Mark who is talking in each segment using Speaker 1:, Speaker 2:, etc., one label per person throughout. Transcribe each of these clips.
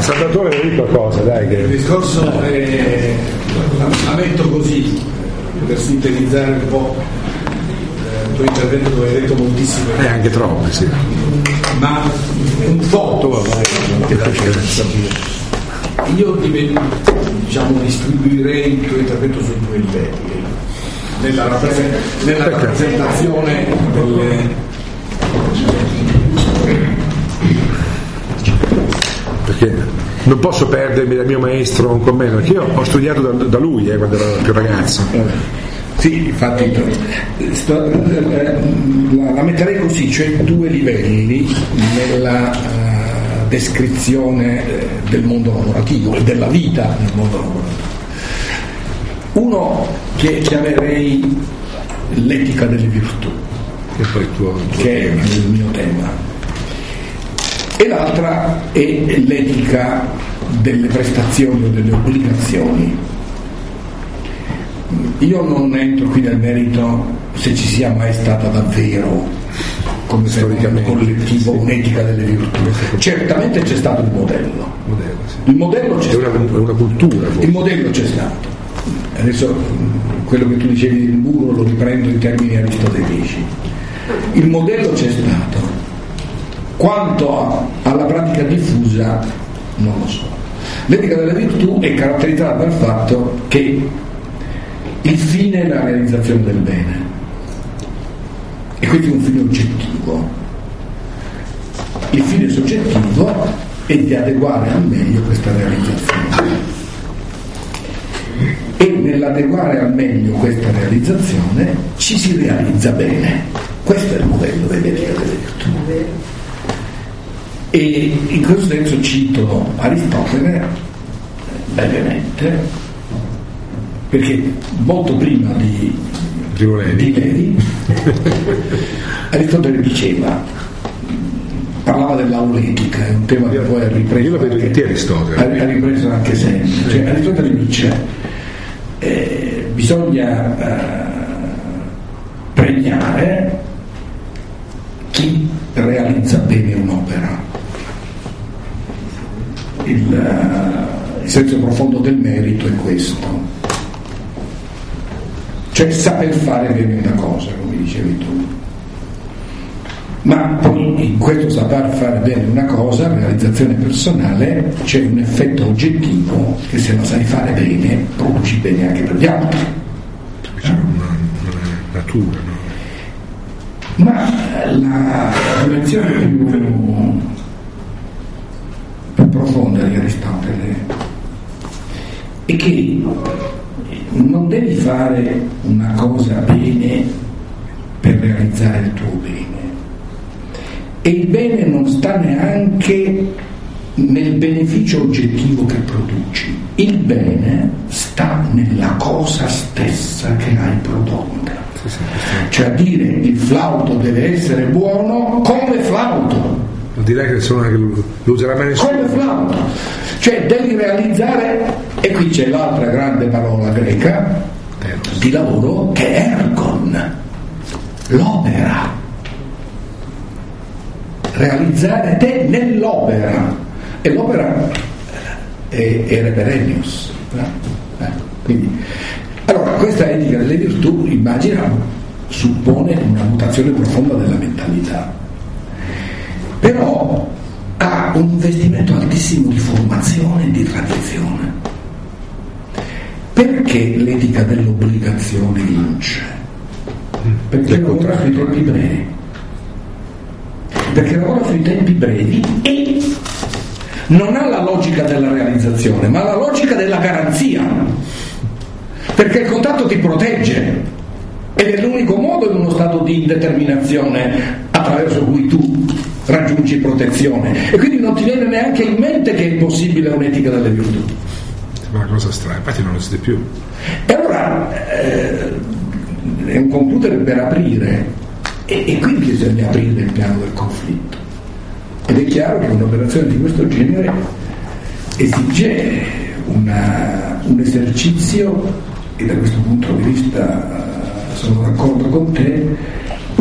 Speaker 1: Salvatore, vuoi dire qualcosa? Dai, che...
Speaker 2: Il discorso la metto così, per sintetizzare un po' il tuo intervento, dove hai detto moltissimo.
Speaker 1: Anche troppo, sì.
Speaker 2: Ma un po'. Io distribuirei il tuo intervento su due livelli. Nella rappresentazione delle...
Speaker 1: Perché non posso perdermi dal mio maestro un commento, perché io ho studiato da lui quando ero più ragazzo.
Speaker 3: Sì, infatti la metterei così, cioè due livelli nella descrizione del mondo lavorativo e della vita nel mondo lavorativo. Uno che chiamerei l'etica delle virtù, che è il mio tema, e l'altra è l'etica delle prestazioni o delle obbligazioni. Io non entro qui nel merito se ci sia mai stata davvero, come storicamente collettivo, un'etica delle virtù. Certamente c'è stato il modello. Il modello c'è stato.
Speaker 1: È una cultura.
Speaker 3: Il modello c'è stato. Adesso quello che tu dicevi del muro lo riprendo in termini aristotelici. Il modello c'è stato. Quanto alla pratica diffusa non lo so. L'etica delle virtù è caratterizzata dal fatto che il fine è la realizzazione del bene, e quindi un fine oggettivo. Il fine soggettivo è di adeguare al meglio questa realizzazione, e nell'adeguare al meglio questa realizzazione ci si realizza bene. Questo è il modello dell'etica delle virtù. E in questo senso cito Aristotele brevemente, perché molto prima di Levi Aristotele parlava dell'auletica, è un tema che poi ha ripreso.
Speaker 1: Io lo vedo in te Aristotele.
Speaker 3: Ha ripreso anche sempre. Cioè, Aristotele dice bisogna premiare chi realizza bene un'opera. Il senso profondo del merito è questo, cioè saper fare bene una cosa, come dicevi tu. Ma poi in questo saper fare bene una cosa, realizzazione personale, c'è un effetto oggettivo che se la sai fare bene produci bene anche per gli altri.
Speaker 1: C'è una natura, no?
Speaker 3: Ma la dimensione più profonda di Aristotele è che non devi fare una cosa bene per realizzare il tuo bene, e il bene non sta neanche nel beneficio oggettivo che produci. Il bene sta nella cosa stessa che hai prodotta. Cioè a dire il flauto deve essere buono come flauto.
Speaker 1: Non direi che lo userà mai nessuno.
Speaker 3: Come flauto. Cioè devi realizzare, e qui c'è l'altra grande parola greca di lavoro, che è ergon, l'opera. Realizzare te nell'opera, e l'opera è reperenius. Quindi, allora, questa etica delle virtù, immaginiamo, suppone una mutazione profonda della mentalità, però ha un investimento altissimo di formazione e di tradizione. Perché l'etica dell'obbligazione vince? Perché lavora sui tempi brevi. Perché lavora sui tempi brevi e non ha la logica della realizzazione, ma la logica della garanzia. Perché il contratto ti protegge, ed è l'unico modo in uno stato di indeterminazione attraverso cui tu raggiungi protezione, e quindi non ti viene neanche in mente che è possibile un'etica delle virtù.
Speaker 1: Sembra una cosa strana, infatti non lo siete più.
Speaker 3: E allora è un computer per aprire, e quindi bisogna aprire il piano del conflitto, ed è chiaro che un'operazione di questo genere esige un esercizio, e da questo punto di vista sono d'accordo con te,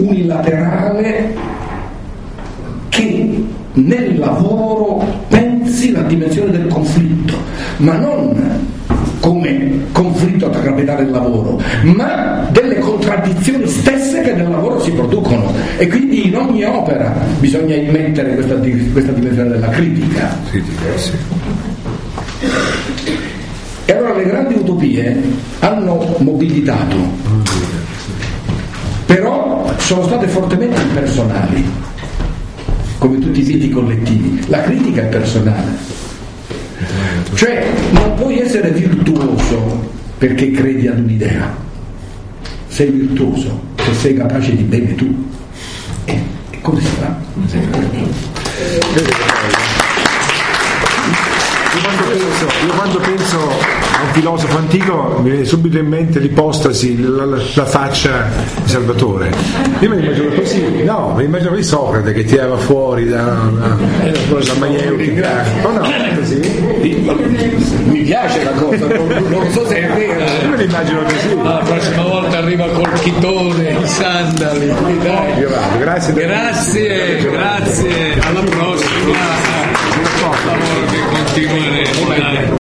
Speaker 3: unilaterale, che nel lavoro pensa bensì la dimensione del conflitto, ma non come conflitto tra capitale e lavoro, ma delle contraddizioni stesse che nel lavoro si producono, e quindi in ogni opera bisogna immettere questa dimensione della critica.
Speaker 1: Sì.
Speaker 3: E allora le grandi utopie hanno mobilitato, però sono state fortemente impersonali, come tutti i miti collettivi. La critica è personale. Cioè non puoi essere virtuoso perché credi ad un'idea, sei virtuoso se sei capace di bene tu, e come si fa?
Speaker 1: Io quando penso a un filosofo antico mi viene subito in mente l'ipostasi, la faccia di Salvatore. Io me l'immagino così, no, mi immagino di Socrate che tirava fuori da maieutica. No, così.
Speaker 3: Mi piace la cosa, non so se è vero.
Speaker 1: Io me l'immagino così.
Speaker 2: La prossima volta arriva col chitone, i sandali. Dai.
Speaker 1: Io vado, grazie.
Speaker 2: Grazie, alla prossima.